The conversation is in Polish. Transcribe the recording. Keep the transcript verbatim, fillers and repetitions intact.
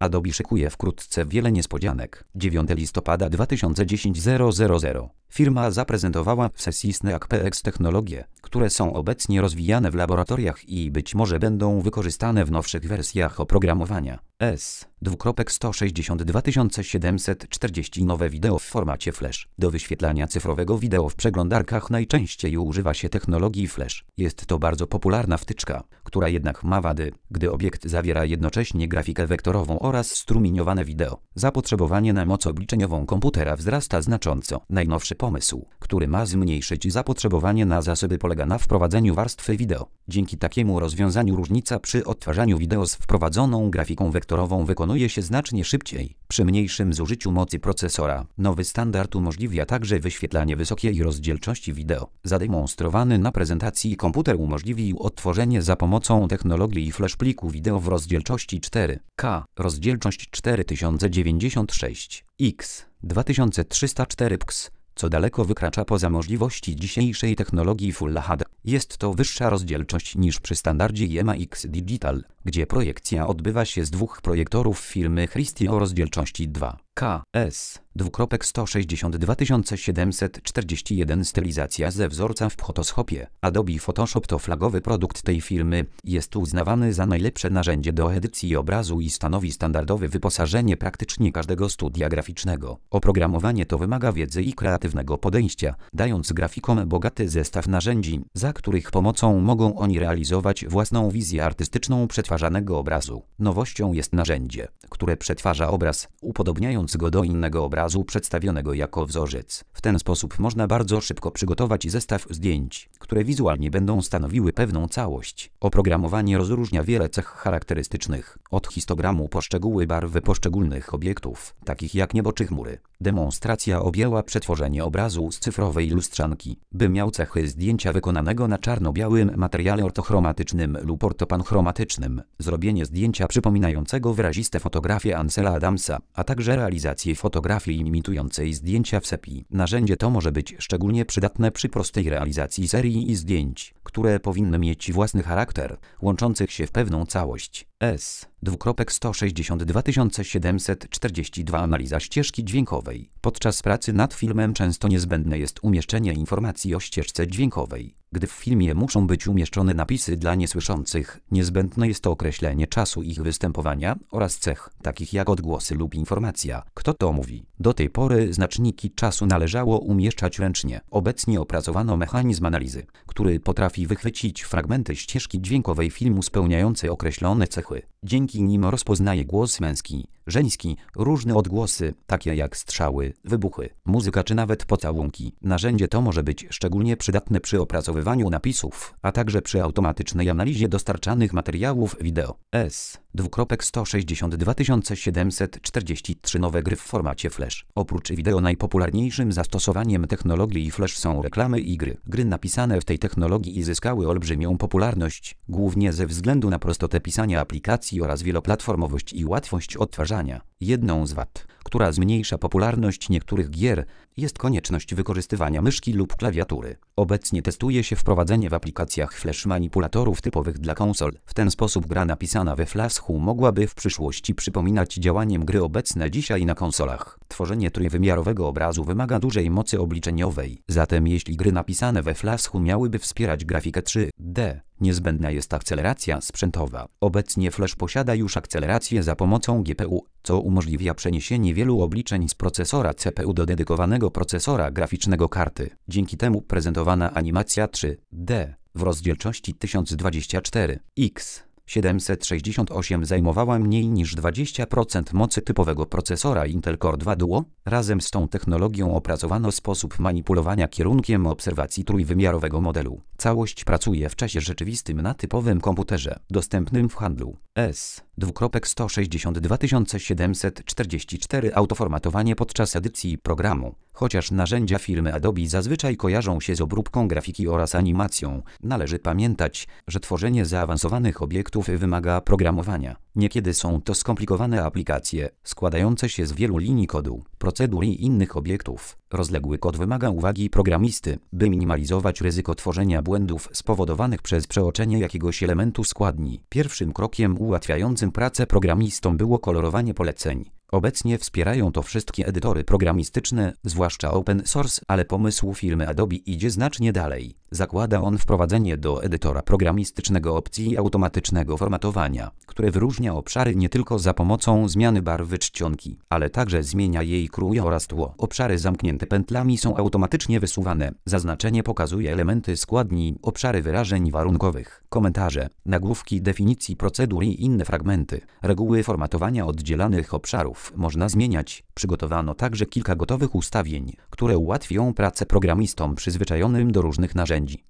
Adobe szykuje wkrótce wiele niespodzianek. dziewiątego listopada dwa tysiące dziesiątego firma zaprezentowała w sesji Snack P X technologie, które są obecnie rozwijane w laboratoriach i być może będą wykorzystane w nowszych wersjach oprogramowania. S sto sześćdziesiąt dwa tysiące siedemset czterdzieści nowe wideo w formacie Flash. Do wyświetlania cyfrowego wideo w przeglądarkach najczęściej używa się technologii Flash. Jest to bardzo popularna wtyczka, która jednak ma wady, gdy obiekt zawiera jednocześnie grafikę wektorową oraz strumieniowane wideo. Zapotrzebowanie na moc obliczeniową komputera wzrasta znacząco. Najnowszy pomysł, który ma zmniejszyć zapotrzebowanie na zasoby, polega na wprowadzeniu warstwy wideo. Dzięki takiemu rozwiązaniu różnica przy odtwarzaniu wideo z wprowadzoną grafiką wektorową wykonuje się znacznie szybciej, przy mniejszym zużyciu mocy procesora. Nowy standard umożliwia także wyświetlanie wysokiej rozdzielczości wideo. Zademonstrowany na prezentacji komputer umożliwił odtworzenie za pomocą technologii Flash pliku wideo w rozdzielczości cztery K, rozdzielczość cztery tysiące dziewięćdziesiąt sześć x dwa tysiące trzysta cztery px, co daleko wykracza poza możliwości dzisiejszej technologii Full H D. Jest to wyższa rozdzielczość niż przy standardzie I M A X Digital, gdzie projekcja odbywa się z dwóch projektorów firmy Christie o rozdzielczości dwa K. S sto sześćdziesiąt dwa tysiące siedemset czterdzieści jeden stylizacja ze wzorca w Photoshopie. Adobe Photoshop to flagowy produkt tej firmy, jest uznawany za najlepsze narzędzie do edycji obrazu i stanowi standardowe wyposażenie praktycznie każdego studia graficznego. Oprogramowanie to wymaga wiedzy i kreatywnego podejścia, dając grafikom bogaty zestaw narzędzi, za których pomocą mogą oni realizować własną wizję artystyczną przetwarzanego obrazu. Nowością jest narzędzie, które przetwarza obraz, upodobniając go do innego obrazu przedstawionego jako wzorzec. W ten sposób można bardzo szybko przygotować zestaw zdjęć, które wizualnie będą stanowiły pewną całość. Oprogramowanie rozróżnia wiele cech charakterystycznych, od histogramu po szczegóły barwy poszczególnych obiektów, takich jak niebo czy chmury. Demonstracja objęła przetworzenie obrazu z cyfrowej lustrzanki, by miał cechy zdjęcia wykonanego na czarno-białym materiale ortochromatycznym lub ortopanchromatycznym, zrobienie zdjęcia przypominającego wyraziste fotografie Ansela Adamsa, a także realizację fotografii imitującej zdjęcia w sepii. Narzędzie to może być szczególnie przydatne przy prostej realizacji serii i zdjęć, które powinny mieć własny charakter, łączących się w pewną całość. S sto sześćdziesiąt dwa tysiące siedemset czterdzieści dwa Analiza ścieżki dźwiękowej. Podczas pracy nad filmem często niezbędne jest umieszczenie informacji o ścieżce dźwiękowej. Gdy w filmie muszą być umieszczone napisy dla niesłyszących, niezbędne jest to określenie czasu ich występowania oraz cech, takich jak odgłosy lub informacja, kto to mówi. Do tej pory znaczniki czasu należało umieszczać ręcznie. Obecnie opracowano mechanizm analizy, który potrafi wychwycić fragmenty ścieżki dźwiękowej filmu spełniające określone cechy. Dzięki nim rozpoznaje głos męski, żeński, różne odgłosy, takie jak strzały, wybuchy, muzyka czy nawet pocałunki. Narzędzie to może być szczególnie przydatne przy opracowywaniu napisów, a także przy automatycznej analizie dostarczanych materiałów wideo. S sto sześćdziesiąt dwa tysiące siedemset czterdzieści trzy Nowe gry w formacie Flash. Oprócz wideo najpopularniejszym zastosowaniem technologii Flash są reklamy i gry. Gry napisane w tej technologii zyskały olbrzymią popularność, głównie ze względu na prostotę pisania aplikacji oraz wieloplatformowość i łatwość odtwarzania. Jedną z wad, która zmniejsza popularność niektórych gier, jest konieczność wykorzystywania myszki lub klawiatury. Obecnie testuje się wprowadzenie w aplikacjach Flash manipulatorów typowych dla konsol. W ten sposób gra napisana we Flashu mogłaby w przyszłości przypominać działaniem gry obecne dzisiaj na konsolach. Tworzenie trójwymiarowego obrazu wymaga dużej mocy obliczeniowej. Zatem jeśli gry napisane we Flashu miałyby wspierać grafikę trzy D, niezbędna jest akceleracja sprzętowa. Obecnie Flash posiada już akcelerację za pomocą G P U, co umożliwia przeniesienie wielu obliczeń z procesora C P U do dedykowanego procesora graficznego karty. Dzięki temu prezentowana animacja trzy D w rozdzielczości tysiąc dwadzieścia cztery na siedemset sześćdziesiąt osiem zajmowała mniej niż dwadzieścia procent mocy typowego procesora Intel Core dwa Duo. Razem z tą technologią opracowano sposób manipulowania kierunkiem obserwacji trójwymiarowego modelu. Całość pracuje w czasie rzeczywistym na typowym komputerze, dostępnym w handlu. S sto sześćdziesiąt dwa tysiące siedemset czterdzieści cztery Autoformatowanie podczas edycji programu. Chociaż narzędzia firmy Adobe zazwyczaj kojarzą się z obróbką grafiki oraz animacją, należy pamiętać, że tworzenie zaawansowanych obiektów obiektów wymaga programowania. Niekiedy są to skomplikowane aplikacje, składające się z wielu linii kodu, procedur i innych obiektów. Rozległy kod wymaga uwagi programisty, by minimalizować ryzyko tworzenia błędów spowodowanych przez przeoczenie jakiegoś elementu składni. Pierwszym krokiem ułatwiającym pracę programistom było kolorowanie poleceń. Obecnie wspierają to wszystkie edytory programistyczne, zwłaszcza open source, ale pomysł firmy Adobe idzie znacznie dalej. Zakłada on wprowadzenie do edytora programistycznego opcji automatycznego formatowania, które wyróżnia obszary nie tylko za pomocą zmiany barwy czcionki, ale także zmienia jej krój oraz tło. Obszary zamknięte pętlami są automatycznie wysuwane. Zaznaczenie pokazuje elementy składni, obszary wyrażeń warunkowych, komentarze, nagłówki definicji procedur i inne fragmenty. Reguły formatowania oddzielanych obszarów można zmieniać. Przygotowano także kilka gotowych ustawień, które ułatwią pracę programistom przyzwyczajonym do różnych narzędzi.